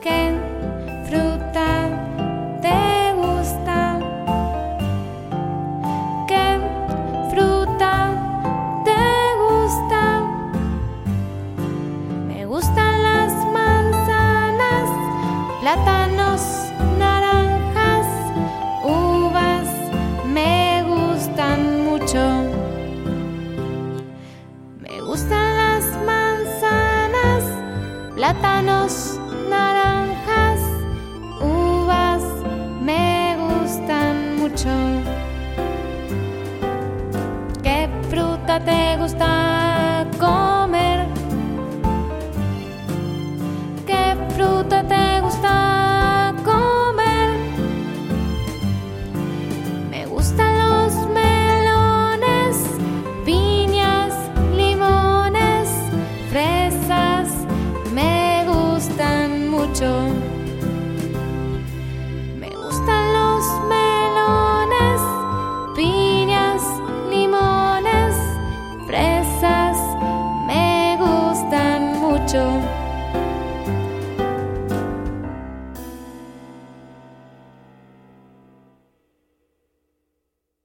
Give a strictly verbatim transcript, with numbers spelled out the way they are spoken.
¿Qué fruta te gusta? ¿Qué fruta te gusta? Me gustan las manzanas, plátanos, naranjas, uvas, me gustan mucho. Me gustan las manzanas, plátanos, naranjas, uvas, me gustan mucho. ¿Qué fruta te gusta comer? ¿Qué fruta te gusta comer? Me gustan los melones, piñas, limones, fresas, me gustan mucho.